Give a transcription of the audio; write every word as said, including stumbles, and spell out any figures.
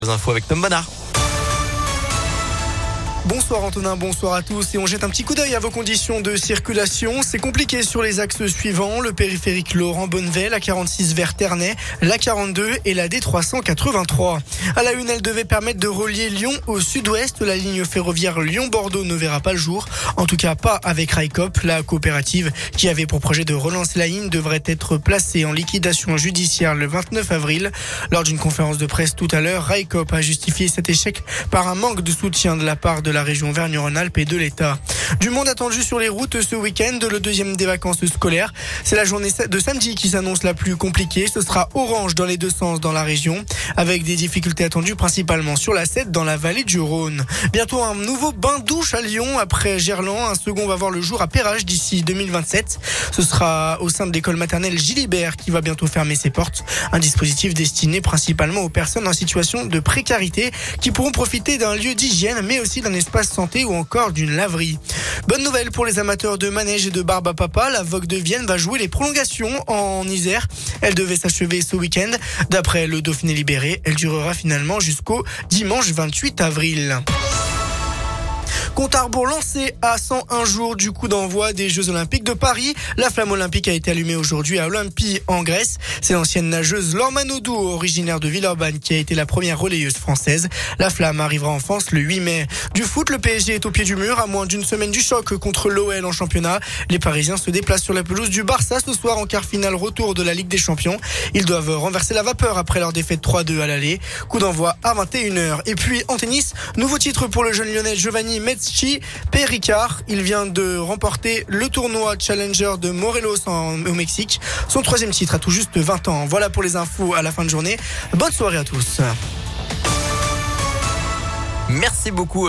Les infos avec Tom Bonnard. Bonsoir Antonin, bonsoir à tous et on jette un petit coup d'œil à vos conditions de circulation. C'est compliqué sur les axes suivants, le périphérique Laurent Bonnevet, la quarante-six vers Ternay, la quarante-deux et la D trois cent quatre-vingt-trois. À la une, elle devait permettre de relier Lyon au sud-ouest. La ligne ferroviaire Lyon-Bordeaux ne verra pas le jour. En tout cas pas avec Railcoop. La coopérative qui avait pour projet de relancer la ligne devrait être placée en liquidation judiciaire le vingt-neuf avril. Lors d'une conférence de presse tout à l'heure, Railcoop a justifié cet échec par un manque de soutien de la part de la région Auvergne-Rhône-Alpes et de l'État. Du monde attendu sur les routes ce week-end, le deuxième des vacances scolaires. C'est la journée de samedi qui s'annonce la plus compliquée. Ce sera orange dans les deux sens dans la région, avec des difficultés attendues principalement sur la sept dans la vallée du Rhône. Bientôt un nouveau bain-douche à Lyon après Gerland. Un second va voir le jour à Perrache d'ici deux mille vingt-sept. Ce sera au sein de l'école maternelle Gilibert qui va bientôt fermer ses portes. Un dispositif destiné principalement aux personnes en situation de précarité qui pourront profiter d'un lieu d'hygiène mais aussi d'un espace santé ou encore d'une laverie. Bonne nouvelle pour les amateurs de manège et de barbe à papa, la Vogue de Vienne va jouer les prolongations en Isère. Elle devait s'achever ce week-end. D'après le Dauphiné libéré, elle durera finalement jusqu'au dimanche vingt-huit avril. Compte à rebours lancé à cent un jours du coup d'envoi des Jeux Olympiques de Paris. La flamme olympique a été allumée aujourd'hui à Olympie en Grèce. C'est l'ancienne nageuse Laure Manodou, originaire de Villeurbanne, qui a été la première relayeuse française. La flamme arrivera en France le huit mai. Du foot, le P S G est au pied du mur à moins d'une semaine du choc contre l'O L en championnat. Les Parisiens se déplacent sur la pelouse du Barça ce soir en quart finale retour de la Ligue des Champions. Ils doivent renverser la vapeur après leur défaite trois deux à l'aller. Coup d'envoi à vingt et une heures. Et puis en tennis, nouveau titre pour le jeune lyonnais Giovanni Metzger Péricard. Il vient de remporter le tournoi Challenger de Morelos en, au Mexique. Son troisième titre à tout juste vingt ans. Voilà pour les infos à la fin de journée. Bonne soirée à tous. Merci beaucoup.